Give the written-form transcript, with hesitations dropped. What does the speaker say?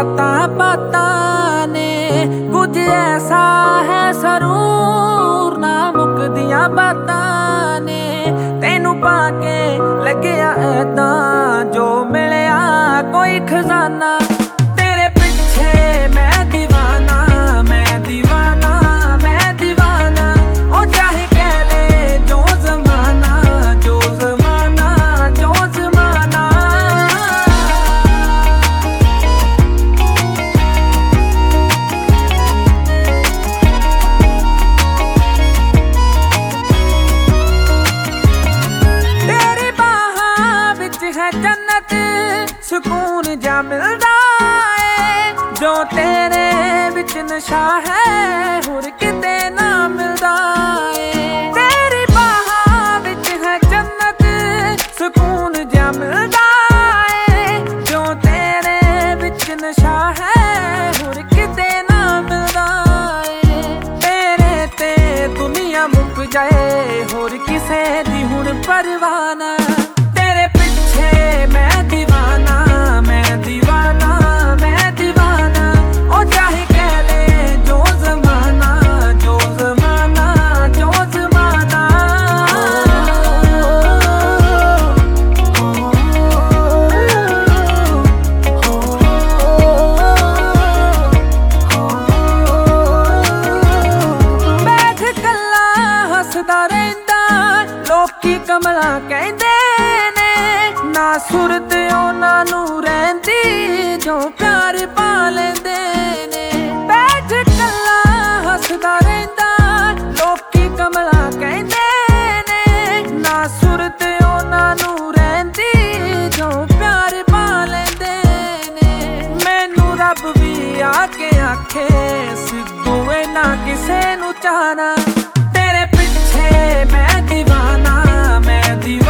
बातां बातां ने कुछ ऐसा है जरूर ना मुकदियां बातां ने तेनू पाके लग्या ऐदां जो मिलिया कोई खजाना तेरे पिछे मैं दीवाना मैं दीवाना मैं दीवाना ओ चाहे कह ले जो जमाना जो जमाना जो जमाना तेरी बाहां विच है जन्नत सुकून जा मिलदा है जो तेरे विच नशा है होर किते ना मिलदा है तेरी बाहां विच है जन्नत सुकून जा मिलदा है जो तेरे विच नशा है होर किते ना मिलदा है तेरे ते दुनिया मुक जाए होर किसे दी हुण परवाह ना तेरे पिछे मैं दीवाना मैं दीवाना मैं दीवाना ओ चाहे कह ले जो जमाना जो जमाना जो जमाना बैठ कल्ला हसदा रहिंदा लोकी कमला कहंदे ने ना सुरत उन्हां नूं रहिंदी जो प्यार पा लैंदे ने बैठ कल्ला हसदा रहिंदा लोकी कमला कहंदे ने ना सुरत उन्हां नूं रहिंदी जो प्यार पा लैंदे ने मैनू रब भी आके आखे सिद्धू ना किसे नूं चाहना तेरे पिछे मैं दीवाना मैं दीवाना